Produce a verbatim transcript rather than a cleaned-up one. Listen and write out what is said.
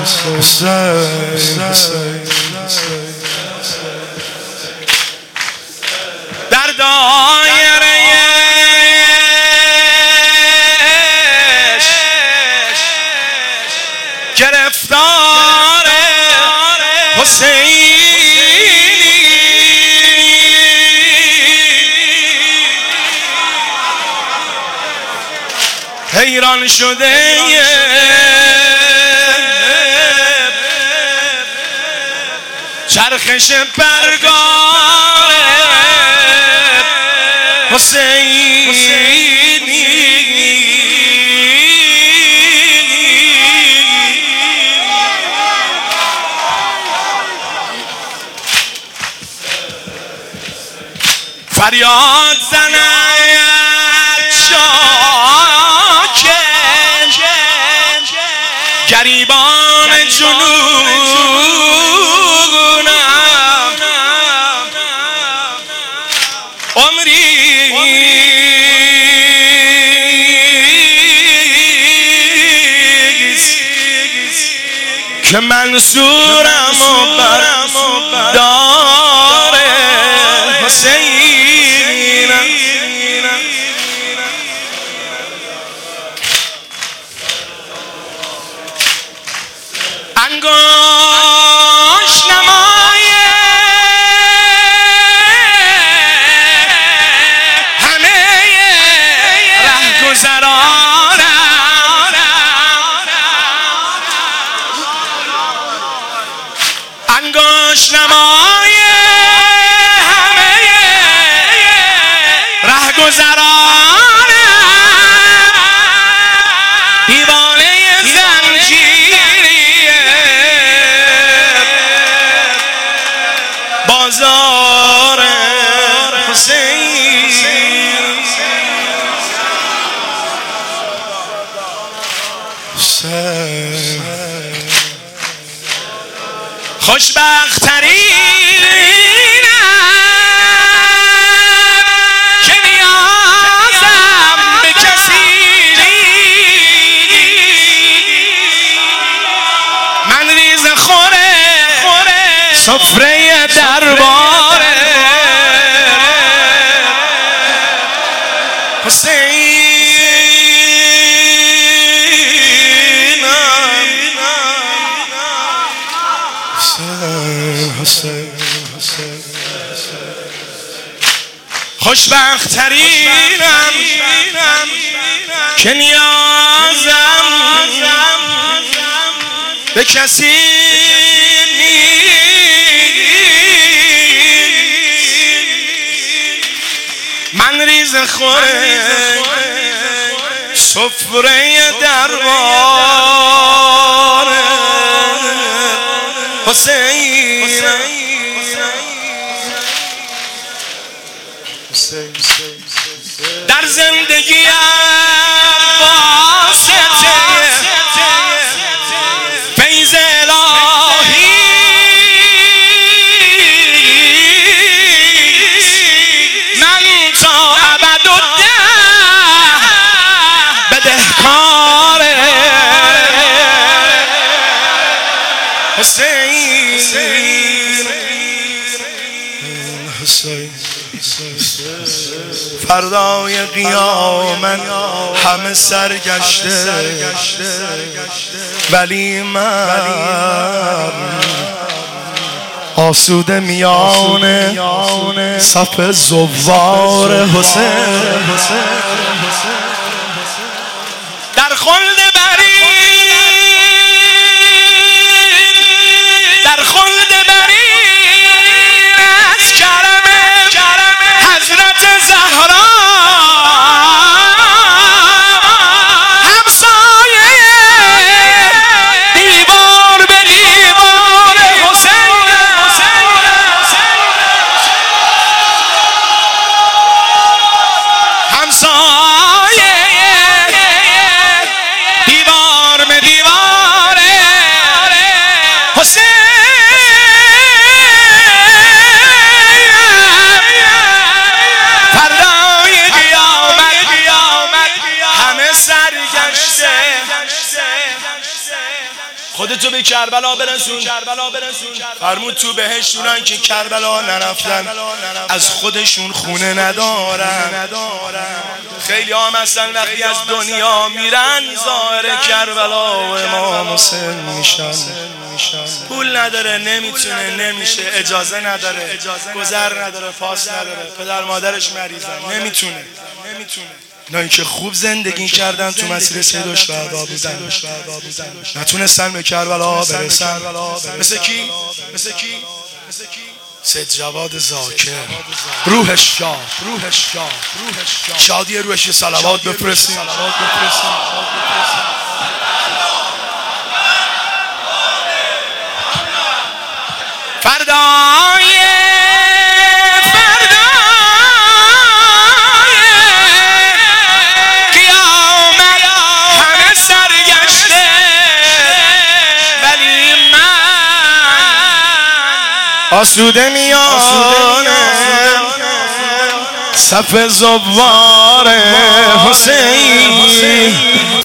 در دایره گرفتار حسینی حیران شده چرخش برگار حسینی فریاد زند شاکر گریبان جنونم عمری که منصورم و بردار حسینم انگوش نمای همه رهگذرانم انگوش نمای همه رهگذرانم دیوانه بازار حسین خوشبخت ترینم که نیازم به کسی من ریز خوره سفره دربار حسین خوشبخت ترینم که نیازم به کسی من ریز خوره سفره دربار حسین در زندگی واسطه فیض الهی من تا ابدالدهر بدهکار حسین حسین فردای قیامت همه سرگشته ولی من آسوده میان صف زوار حسین در خلد برین در خلد برین از کرم حضرت زهرا همسایه دیوار به دیوار حسین همسایه تو به کربلا برسون. فرمود تو بهشت اونن که کربلا نرفتن از خودشون خونه ندارن. خیلی هم هستن وقتی از دنیا میرن ظاهر کربلا و امام حسین میشن. پول نداره، نمیتونه، نمیشه، اجازه نداره، گذر نداره، پاس نداره، پدر مادرش مریضن، نمیتونه. نه که خوب زندگی کردن تو مسیر سید الشهدا بودن، نتونستن به کربلا برسن. مثل کی؟ مثل کی؟ سید جواد ذاکر، روحش شاد، روحش شاد، شادی روحش صلوات بفرستیم. فردای فردای قیامت همه سرگشته، ولی من آسوده میانم صف زوار حسین.